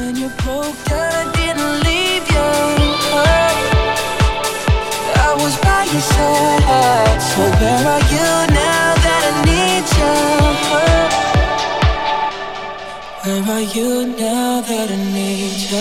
when you broke down, I didn't leave you. I was by your side. So where are you now that I need you? Where are you now that I need you?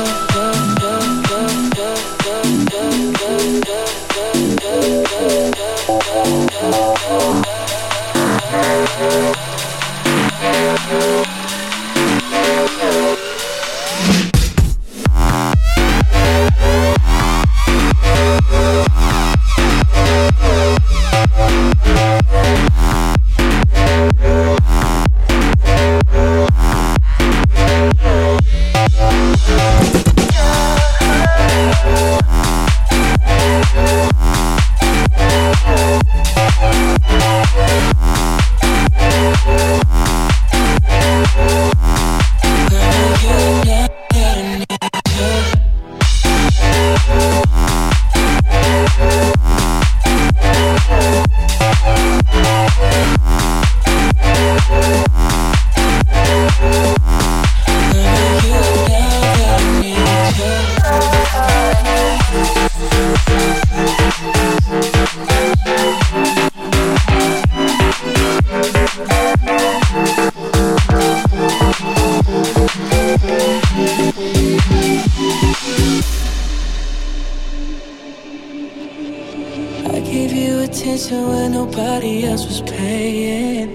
I gave you attention when nobody else was paying.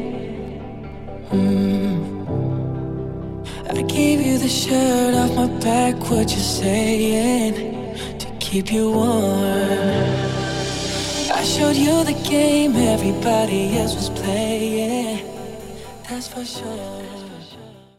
I gave you the shirt off my back, what you saying, to keep you warm. I showed you the game everybody else was playing, that's for sure.